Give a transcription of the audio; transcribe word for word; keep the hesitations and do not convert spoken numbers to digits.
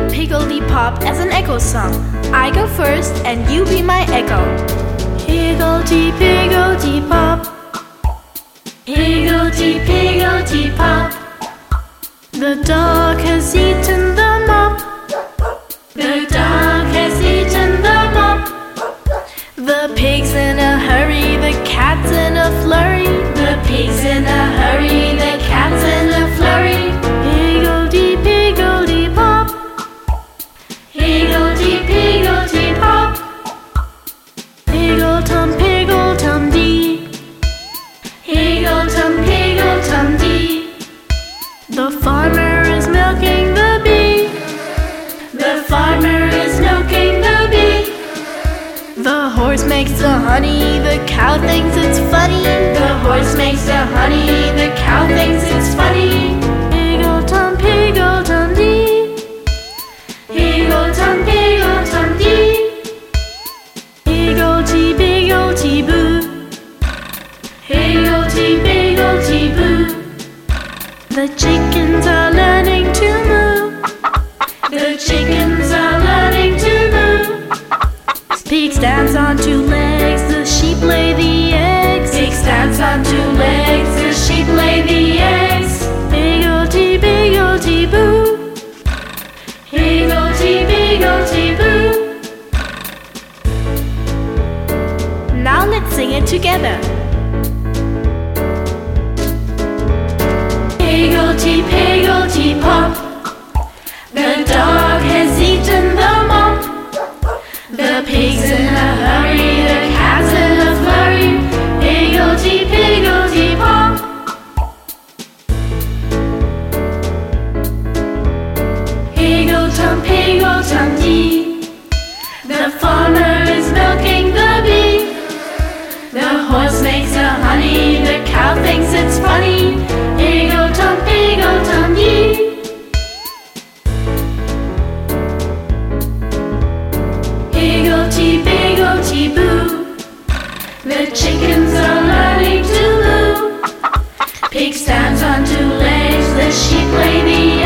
Higgledy pop as an echo song. I go first and you be my echo. Higgledy piggledy pop. Higgledy piggledy pop. The dog has eaten the mop. The dog has eaten the mop. The pig's in a hurry, the cat's in a flurry. The pig's in a hurry, the cat's in a flurry. Higgledy piggledy pop. Higgledy piggledy pop. Higgletum piggletum dee. Higgletum piggletum dee. The farmer is milking the bee. The farmer is milking the bee. The horse makes the honey, the cow thinks it's funny. The horse makes the honey, the cow thinks it's funny. Higgletum piggletum dee. Higgletum piggletum dee. Higgledy piggledy boo. Higgledy piggledy boo. The chickens are learning to moo. The chickens are learning to moo. Pig stands on two legs, the sheep lay the eggs. Pig stands on two legs, the sheep lay the eggs. Higgledy piggledy boo. Higgledy piggledy boo. Now let's sing it together. Higgledy piggledy pop. The dog has eaten the mop. The pig's in a hurry, the cat's in a flurry. Higgledy piggledy pop. Higgletum piggletum dee. The farmer is milking the bee. The horse makes the honey, the cow thinks it's funny. Higgletum piggletum dee. Higgledy piggledy boo. The chickens are learning to moo. Pig stands on two legs, the sheep lay the